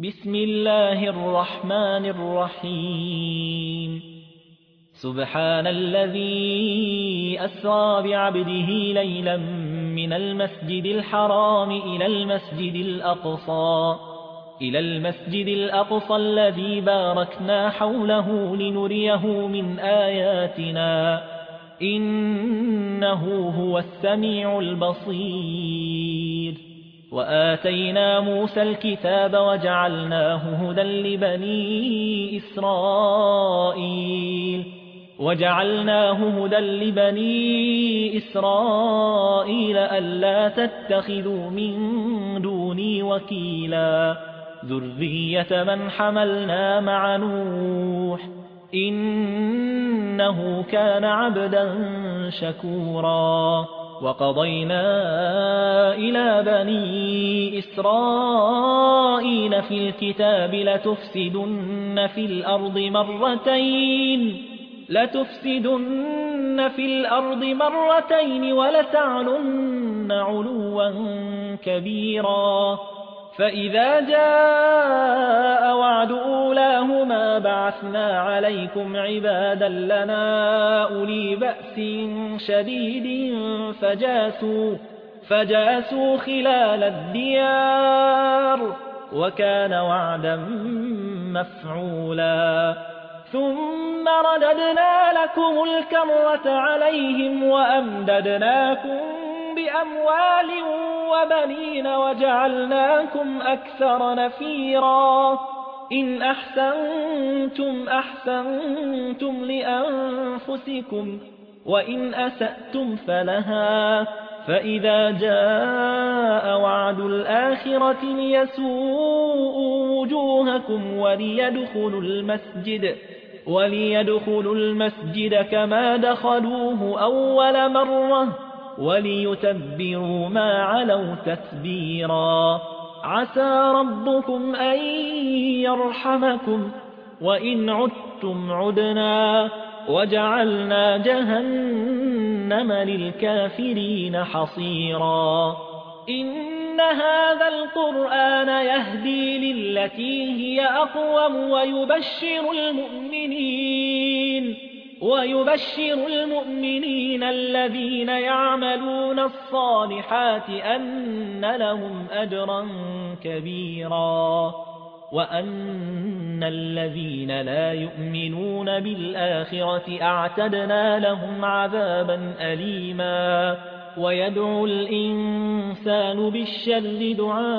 بسم الله الرحمن الرحيم سبحان الذي أسرى بعبده ليلا من المسجد الحرام إلى المسجد الأقصى الذي باركنا حوله لنريه من آياتنا إنه هو السميع البصير وآتينا موسى الكتاب وجعلناه هدى لبني إسرائيل ألا تتخذوا من دوني وكيلا ذرية من حملنا مع نوح إنه كان عبدا شكورا وقضينا إلى بني إسرائيل في الكتاب لتفسدن في الأرض مرتين ولتعلن علوا كبيرا فإذا جاء وعد أولاهما بعثنا عليكم عبادا لنا أولي بأس شديد فجاسوا خلال الديار وكان وعدا مفعولا ثم رددنا لكم الكرة عليهم وأمددناكم بأموال وبنين وجعلناكم أكثر نفيرا إن أحسنتم لأنفسكم وإن أسأتم فلها فإذا جاء وعد الآخرة ليسوءوا وجوهكم وليدخلوا المسجد كما دخلوه أول مرة وليتبروا ما علوا تتبيرا عسى ربكم أن يرحمكم وإن عدتم عدنا وجعلنا جهنم للكافرين حصيرا إن هذا القرآن يهدي للتي هي أقوم ويبشر المؤمنين الذين يعملون الصالحات أن لهم أجرا كبيرا وأن الذين لا يؤمنون بالآخرة أعتدنا لهم عذابا أليما ويدعو الإنسان بالشر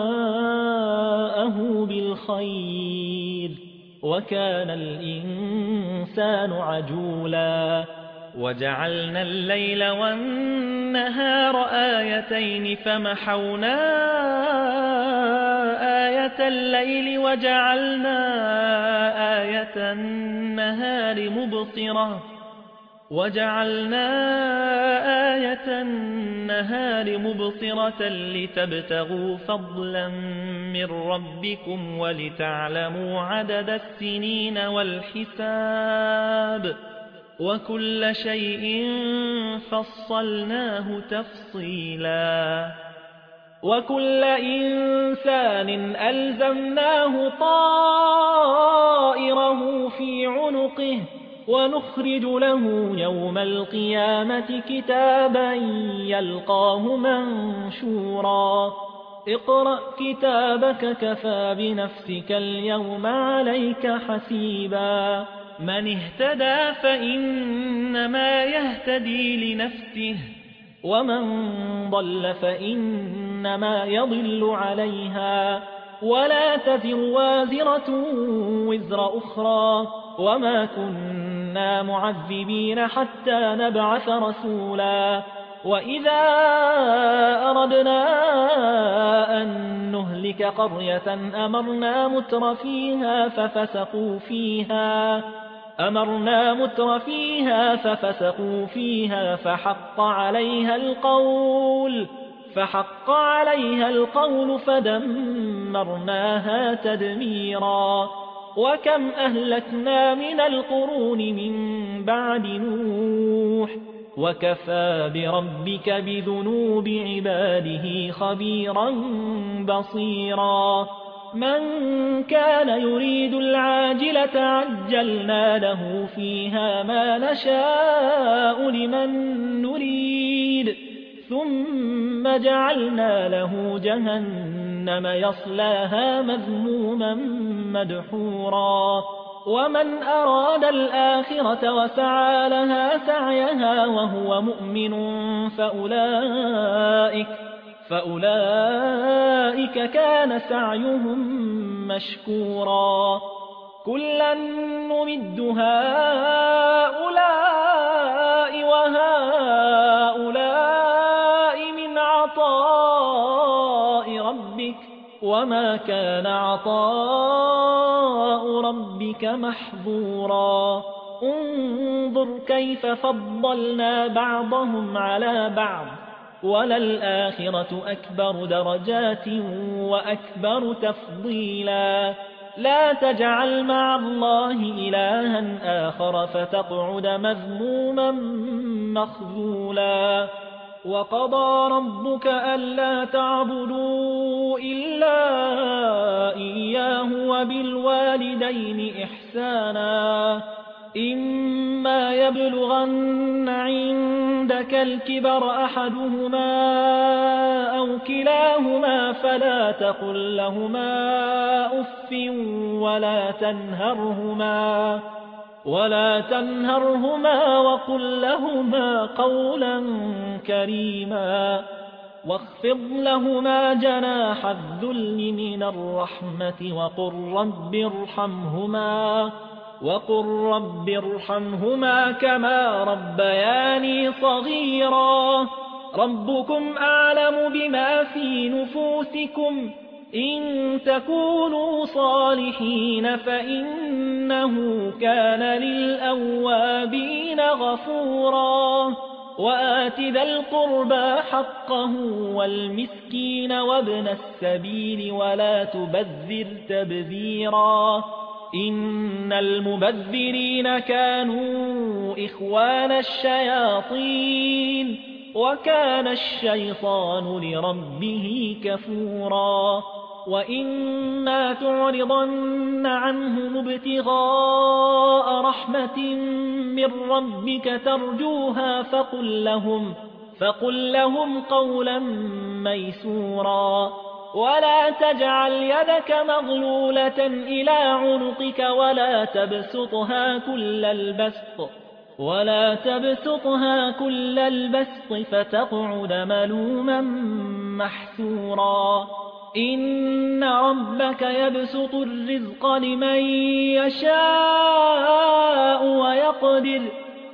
دعاءه بالخير وكان الإنسان عجولا وجعلنا الليل والنهار آيتين فمحونا آية الليل وجعلنا آية النهار مبصرة لتبتغوا فضلا من ربكم ولتعلموا عدد السنين والحساب وكل شيء فصلناه تفصيلا وكل إنسان ألزمناه طائره في عنقه ونخرج له يوم القيامة كتابا يلقاه منشورا اقرأ كتابك كفى بنفسك اليوم عليك حسيبا من اهتدى فإنما يهتدي لنفسه ومن ضل فإنما يضل عليها ولا تزر وازرة وزر أخرى وما كنا معذبين حتى نبعث رسولا وإذا أردنا أن نهلك قرية أمرنا متر فيها فحق عليها القول فدمرناها تدميرا وكم أهلكنا من القرون من بعد نوح وكفى بربك بذنوب عباده خبيرا بصيرا من كان يريد العاجلة عجلنا له فيها ما نشاء لمن نريد ثم جعلنا له جهنم يصلاها مذموما مدحورا ومن أراد الآخرة وسعى لها سعيها وهو مؤمن فأولئك كان سعيهم مشكورا كلا نمد هؤلاء وهؤلاء من عطاء ربك وما كان عطاء ربك محظورا انظر كيف فضلنا بعضهم على بعض وللآخرة أكبر درجات وأكبر تفضيلا لا تجعل مع الله إلها آخر فتقعد مذموما مخذولا وقضى ربك ألا تعبدوا إلا إياه وبالوالدين إحسانا إما يبلغن عندك الكبر أحدهما أو كلاهما فلا تقل لهما أف ولا تنهرهما وقل لهما قولا كريما واخفض لهما جناح الذل من الرحمة وقل رب ارحمهما كما ربياني صغيرا ربكم أعلم بما في نفوسكم إن تكونوا صالحين فإنه كان للأوابين غفورا وآت ذا القربى حقه والمسكين وابن السبيل ولا تبذر تبذيرا إن المبذرين كانوا إخوان الشياطين وكان الشيطان لربه كفورا وإما تعرضن عنهم ابتغاء رحمة من ربك ترجوها فقل لهم قولا ميسورا ولا تجعل يدك مغلولة إلى عنقك ولا تبسطها كل البسط فتقعد ملوما محسورا إن ربك يبسط الرزق لمن يشاء ويقدر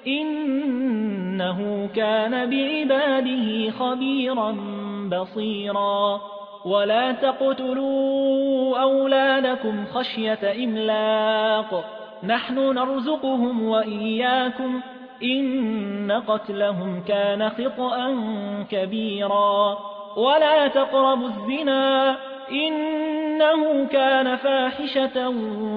إنه كان بعباده خبيرا بصيرا ولا تقتلوا أولادكم خشية إملاق نحن نرزقهم وإياكم إن قتلهم كان خطأ كبيرا ولا تقربوا الزنا إنه كان فاحشة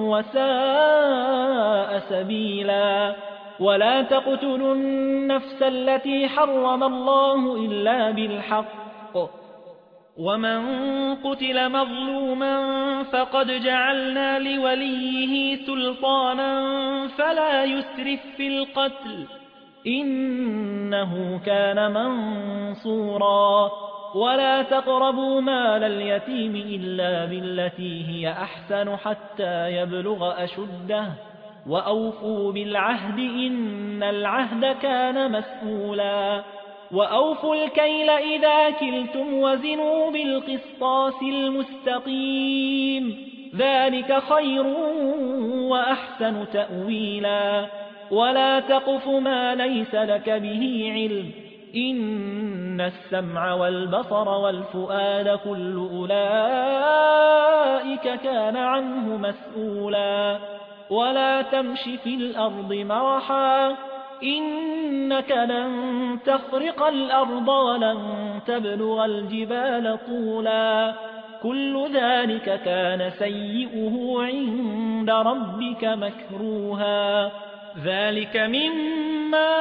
وساء سبيلا ولا تقتلوا النفس التي حرم الله إلا بالحق ومن قتل مظلوما فقد جعلنا لوليه سلطانا فلا يسرف في القتل إنه كان منصورا ولا تقربوا مال اليتيم إلا بالتي هي أحسن حتى يبلغ أشده وأوفوا بالعهد إن العهد كان مسؤولا وأوفوا الكيل إذا كلتم وزنوا بالقسطاس المستقيم ذلك خير وأحسن تأويلا ولا تقف ما ليس لك به علم إن السمع والبصر والفؤاد كل أولئك كان عنه مسؤولا ولا تمش في الأرض مرحا إنك لن تخرق الأرض ولن تبلغ الجبال طولا كل ذلك كان سيئه عند ربك مكروها ذلك مما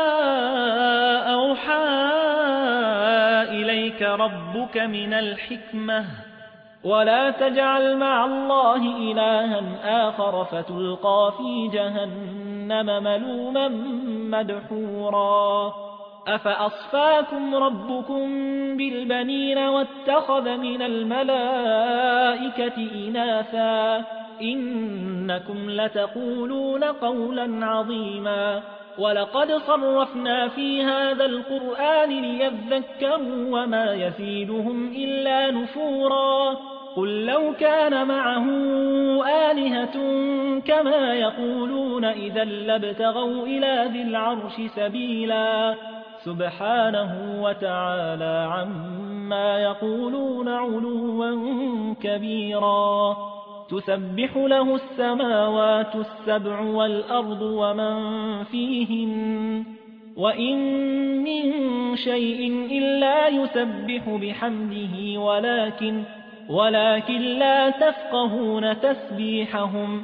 أوحى إليك ربك من الحكمة ولا تجعل مع الله إلها آخر فتلقى في جهنم ملوما مدحورا أفأصفاكم ربكم بالبنين واتخذ من الملائكة إناثا إنكم لتقولون قولا عظيما ولقد صرفنا في هذا القرآن ليذكروا وما يزيدهم إلا نفورا قل لو كان معه آلهة كما يقولون إذا لابتغوا إلى ذي العرش سبيلا سبحانه وتعالى عما يقولون علوا كبيرا تسبح له السماوات السبع والأرض ومن فيهن وإن من شيء إلا يسبح بحمده ولكن لا تفقهون تسبيحهم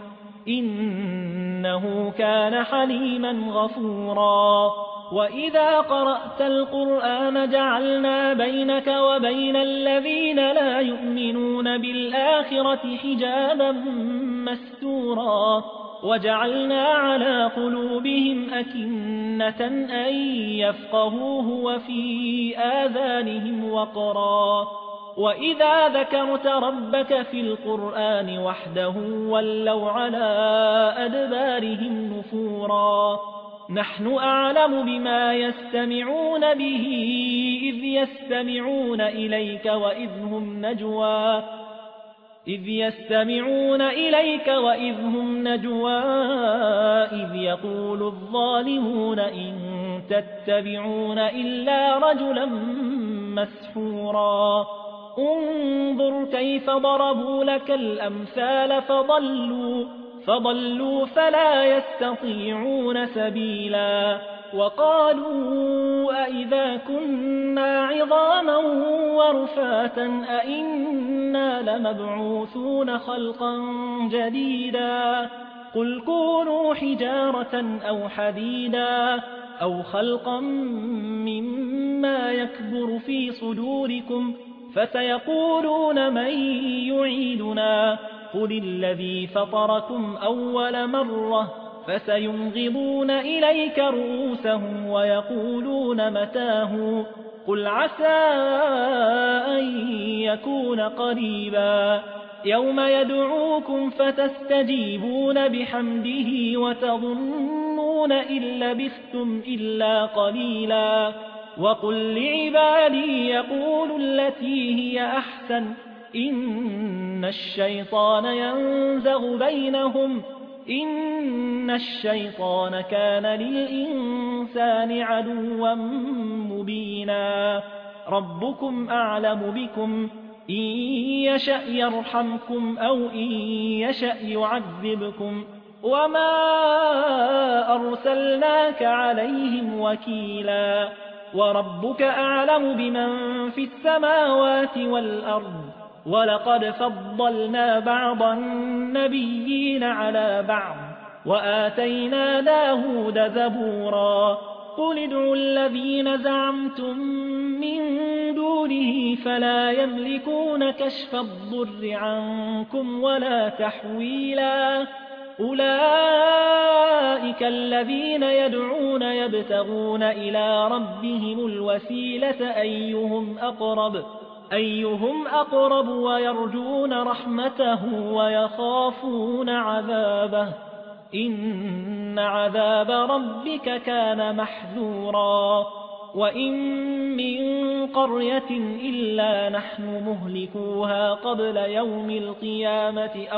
إنه كان حليما غفورا وإذا قرأت القرآن جعلنا بينك وبين الذين لا يؤمنون بالآخرة حجابا مستورا وجعلنا على قلوبهم أكنة أن يفقهوه وفي آذانهم وقرا وإذا ذكرت ربك في القرآن وحده ولوا على أدبارهم نفورا نحن أعلم بما يستمعون به إذ يستمعون إليك وإذ هم نجوى إذ يقول الظالمون إن تتبعون إلا رجلا مسحورا انظر كيف ضربوا لك الأمثال فضلوا فلا يستطيعون سبيلا وقالوا أئذا كنا عظاما ورفاتا أئنا لمبعوثون خلقا جديدا قل كونوا حجارة أو حديدا أو خلقا مما يكبر في صدوركم فسيقولون من يعيدنا قل الذي فطركم أول مرة فسينغضون إليك رؤوسهم ويقولون متاه قل عسى أن يكون قريبا يوم يدعوكم فتستجيبون بحمده وتظنون إن لبثتم إلا قليلا وقل لعبادي يقولوا التي هي أحسن إن الشيطان ينزغ بينهم إن الشيطان كان للإنسان عدوا مبينا ربكم أعلم بكم إن يشأ يرحمكم أو إن يشأ يعذبكم وما أرسلناك عليهم وكيلا وربك أعلم بمن في السماوات والأرض ولقد فضلنا بعض النبيين على بعض وآتينا داود زبورا قل ادعوا الذين زعمتم من دونه فلا يملكون كشف الضر عنكم ولا تحويلا أولئك الذين يدعون يبتغون إلى ربهم الوسيلة أيهم أقرب ويرجون رحمته ويخافون عذابه إن عذاب ربك كان محذورا وإن من قرية إلا نحن مهلكوها قبل يوم القيامة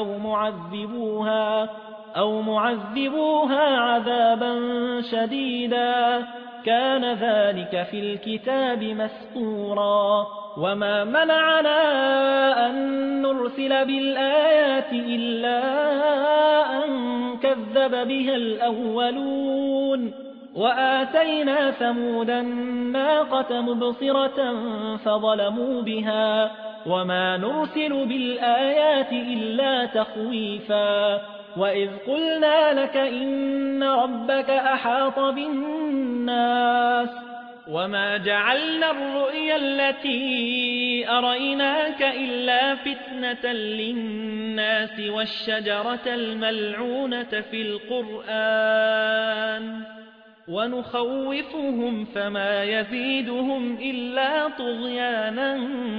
أو معذبوها عذابا شديدا كان ذلك في الكتاب مسطورا وما منعنا أن نرسل بالآيات إلا أن كذب بها الأولون وآتينا ثمود الناقة مبصرة فظلموا بها وما نرسل بالآيات إلا تخويفا وإذ قلنا لك إن ربك أحاط بالناس وما جعلنا الرؤيا التي أريناك إلا فتنة للناس والشجرة الملعونة في القرآن ونخوفهم فما يزيدهم إلا طغيانا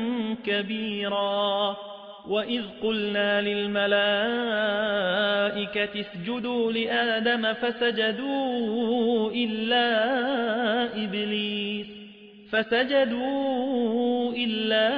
كبيرا وإذ قلنا للملائكة اسجدوا لآدم فسجدوا إلا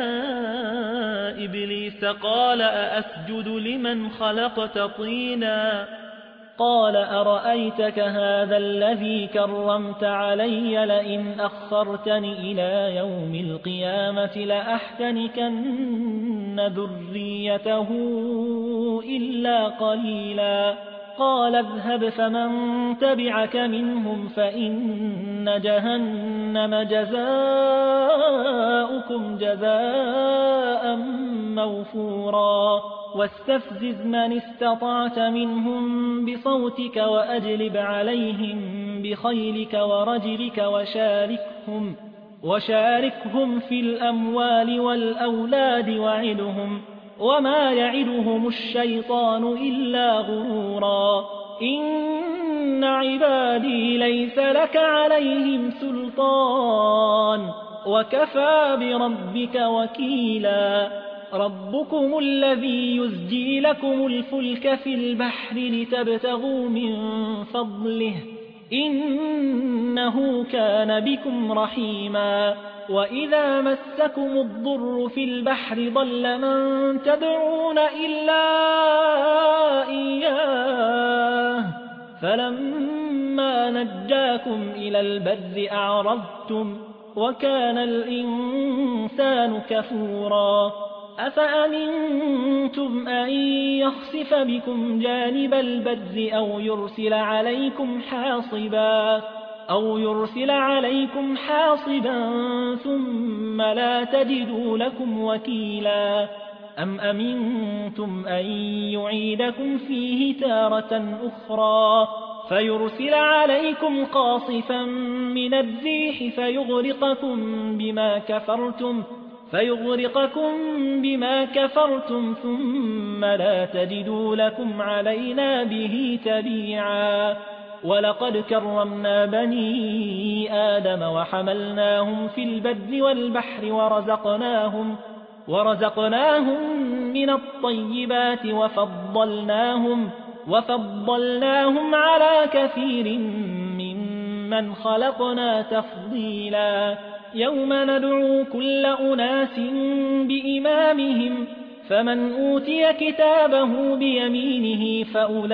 إبليس قال أأسجد لمن خلقت طينا قال أرأيتك هذا الذي كرمت علي لئن أخرتني إلى يوم القيامة لأحتنكن ذريته إلا قليلا قال اذهب فمن تبعك منهم فإن جهنم جزاؤكم جزاء موفورا واستفزز من استطعت منهم بصوتك وأجلب عليهم بخيلك ورجلك وشاركهم في الأموال والأولاد وعدهم وما يعدهم الشيطان إلا غرورا إن عبادي ليس لك عليهم سلطان وكفى بربك وكيلا ربكم الذي يزجي لكم الفلك في البحر لتبتغوا من فضله إنه كان بكم رحيما وإذا مسكم الضر في البحر ضل من تدعون إلا إياه فلما نجاكم إلى البر أعرضتم وكان الإنسان كفورا أفأمنتم أن يخسف بكم جانب البر أو يرسل عليكم حاصبا ثم لا تجدوا لكم وكيلا أم أمنتم أن يعيدكم فيه تارة أخرى فيرسل عليكم قاصفا من الريح فيغرقكم بما كفرتم ثم لا تجدوا لكم علينا به تبيعا ولقد كرمنا بني آدم وحملناهم في البر والبحر ورزقناهم من الطيبات وفضلناهم على كثير ممن خلقنا تفضيلا يوم ندعو كل أناس بإمامهم فمن أوتي كتابه بيمينه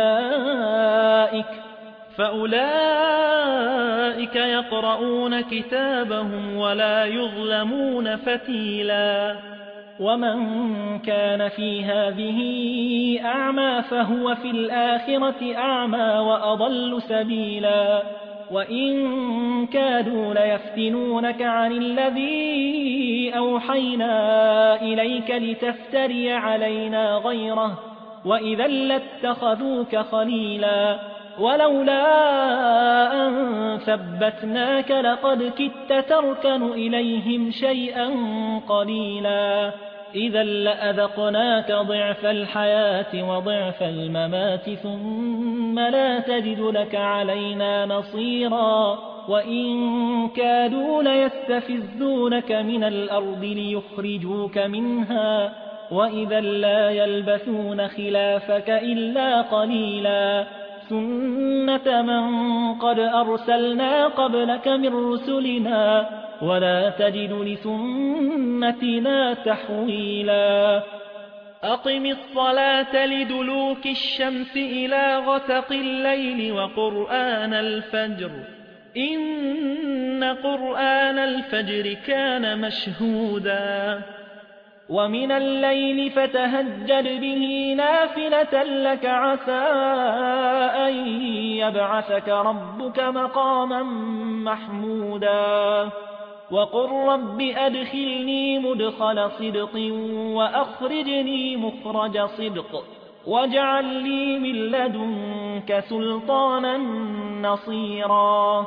فأولئك يقرؤون كتابهم ولا يظلمون فتيلا ومن كان في هذه أعمى فهو في الآخرة أعمى وأضل سبيلا وإن كادوا ليفتنونك عن الذي أوحينا إليك لتفتري علينا غيره وإذا لاتخذوك خليلا ولولا أن ثبتناك لقد كدت تركن إليهم شيئا قليلا إذا لأذقناك ضعف الحياة وضعف الممات ثم لا تجد لك علينا نصيرا وإن كادوا ليستفزونك من الأرض ليخرجوك منها وإذا لا يلبثون خلافك إلا قليلا سنة من قد أرسلنا قبلك من رسلنا ولا تجد لسنتنا تحويلا أقم الصلاة لدلوك الشمس إلى غسق الليل وقرآن الفجر إن قرآن الفجر كان مشهودا ومن الليل فتهجد به نافلة لك عسى أن يبعثك ربك مقاما محمودا وقل رب أدخلني مدخل صدق وأخرجني مخرج صدق واجعل لي من لدنك سلطانا نصيرا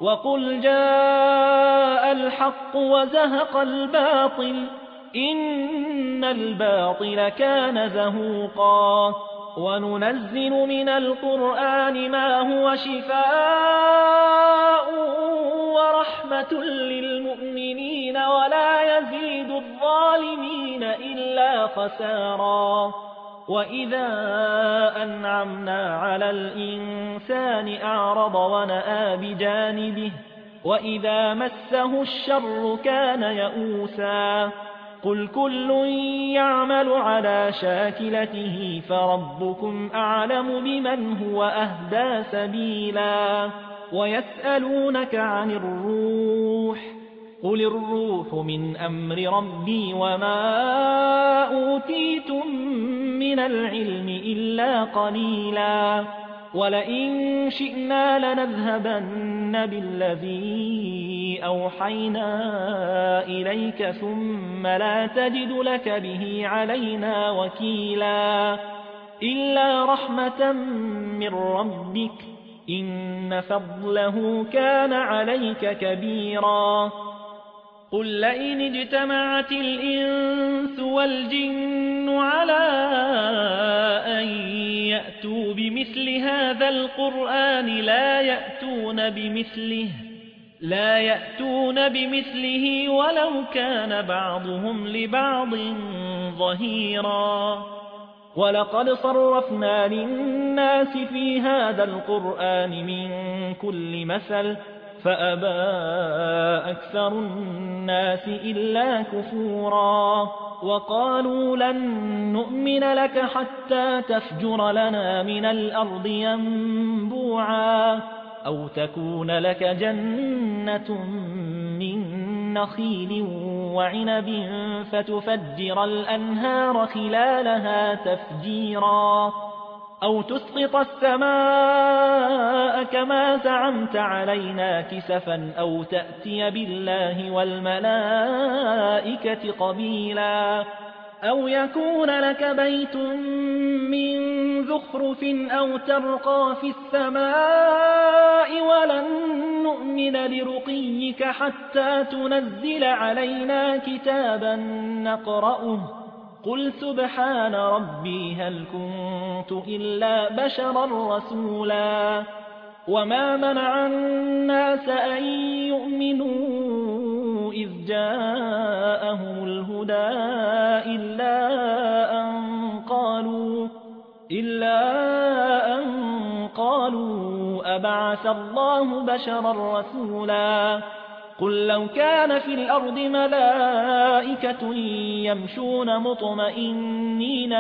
وقل جاء الحق وزهق الباطل إن الباطل كان زهوقا وننزل من القرآن ما هو شفاء ورحمة للمؤمنين ولا يزيد الظالمين إلا خسارا وإذا أنعمنا على الإنسان أعرض ونأى بجانبه وإذا مسه الشر كان يئوسا قل كل يعمل على شاكلته فربكم أعلم بمن هو أهدى سبيلا ويسألونك عن الروح قل الروح من أمر ربي وما أوتيتم من العلم إلا قليلا ولئن شئنا لنذهبن بالذي أوحينا إليك ثم لا تجد لك به علينا وكيلا إلا رحمة من ربك إن فضله كان عليك كبيرا قل لئن اجتمعت الإنس والجن على أن يأتوا بمثل هذا القرآن لا يأتون بمثله ولو كان بعضهم لبعض ظهيرا ولقد صرفنا للناس في هذا القرآن من كل مثل فأبى أكثر الناس إلا كفورا وقالوا لن نؤمن لك حتى تفجر لنا من الأرض ينبوعا أو تكون لك جنة من نخيل وعنب فتفجر الأنهار خلالها تفجيرا أو تسقط السماء كما زعمت علينا كسفا أو تأتي بالله والملائكة قبيلا أو يكون لك بيت من زخرف أو ترقى في السماء ولن نؤمن لرقيك حتى تنزل علينا كتابا نقرأه قل سبحان ربي هل كنت إلا بشرا رسولا وما منع الناس أن يؤمنوا إذ جاءهم الهدى إلا أن قالوا أبعث الله بشرا رسولا قل لو كان في الأرض ملائكة يمشون مطمئنين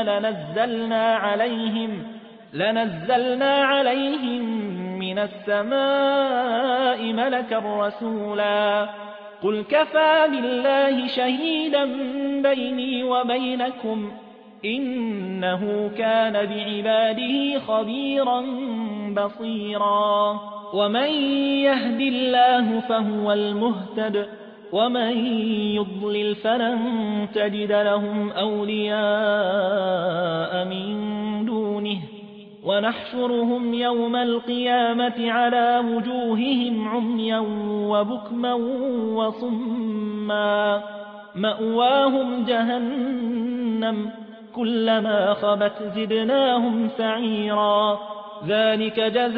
لنزلنا عليهم من السماء ملكا رسولا قل كفى بالله شهيدا بيني وبينكم إنه كان بعباده خبيرا بصيرا ومن يهد الله فهو المهتد ومن يضلل فلن تجد لهم أولياء من دونه ونحشرهم يوم القيامة على وجوههم عميا وبكما وصما مأواهم جهنم كلما خبت زدناهم سعيرا ذلك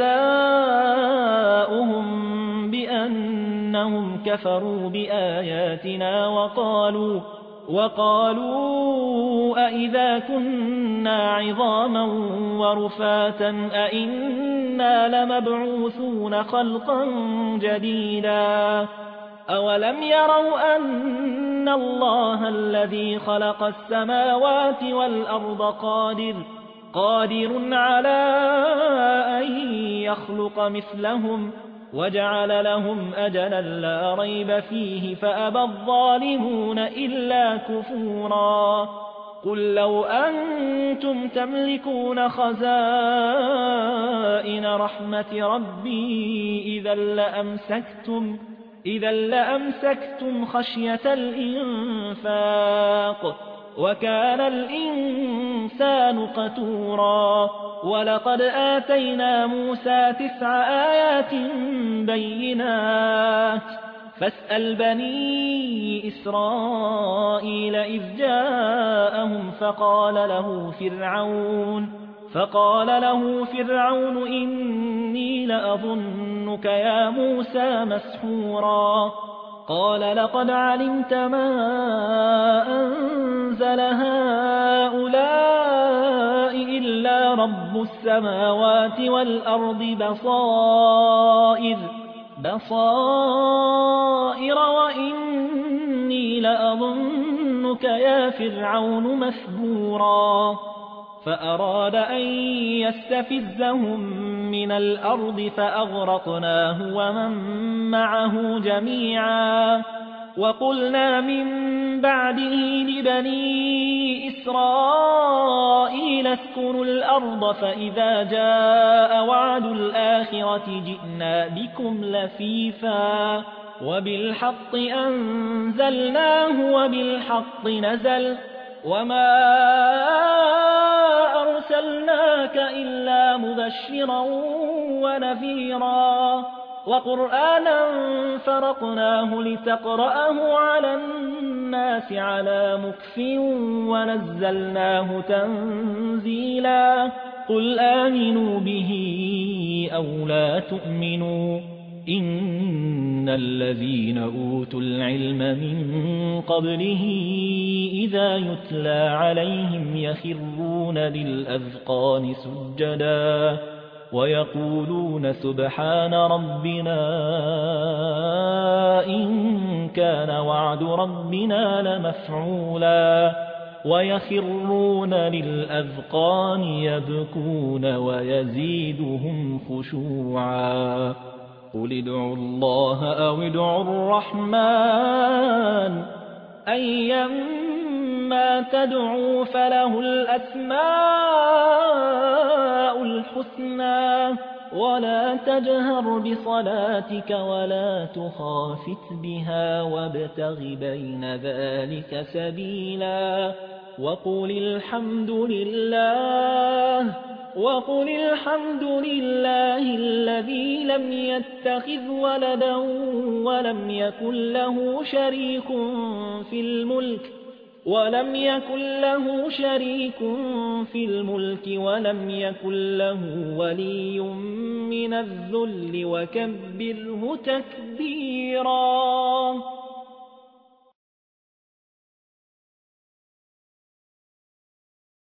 جزاؤهم بأنهم كفروا بآياتنا وقالوا أئذا كنا عظاما ورفاتا أئنا لمبعوثون خلقا جديدا أولم يروا أن الله الذي خلق السماوات والأرض قادر على أن يخلق مثلهم وجعل لهم أجلا لا ريب فيه فأبى الظالمون إلا كفورا قل لو أنتم تملكون خزائن رحمة ربي إذا لأمسكتم خشية الإنفاق وكان الإنسان قتورا ولقد آتينا موسى 9 آيات بينات فاسأل بني إسرائيل إذ جاءهم فقال له فرعون إني لأظنك يا موسى مسحورا قال لقد علمت ما أنزل هؤلاء إلا رب السماوات والأرض بصائر وإني لأظنك يا فرعون مثبورا فأراد أن يستفزهم من الأرض فأغرقناه ومن معه جميعا وقلنا من بعده لبني إسرائيل اسكنوا الأرض فإذا جاء وعد الآخرة جئنا بكم لفيفا وبالحق أنزلناه وبالحق نزل وما أرسلناك إلا مبشرا ونذيرا وقرآنا فرقناه لتقرأه على الناس على مكث ونزلناه تنزيلا قل آمنوا به أو لا تؤمنوا إن الذين أوتوا العلم من قبله إذا يتلى عليهم يخرون للأذقان سجدا ويقولون سبحان ربنا إن كان وعد ربنا لمفعولا ويخرون للأذقان يبكون ويزيدهم خشوعا قل ادعوا الله أو ادعوا الرحمن أيما تدعوا فله الأسماء الحسنى ولا تجهر بصلاتك ولا تخافت بها وابتغ بين ذلك سبيلا وقل الحمد لله الذي لم يتخذ ولدا ولم يكن له شريك في الملك ولم يكن له ولي من الذل وكبره تكبيرا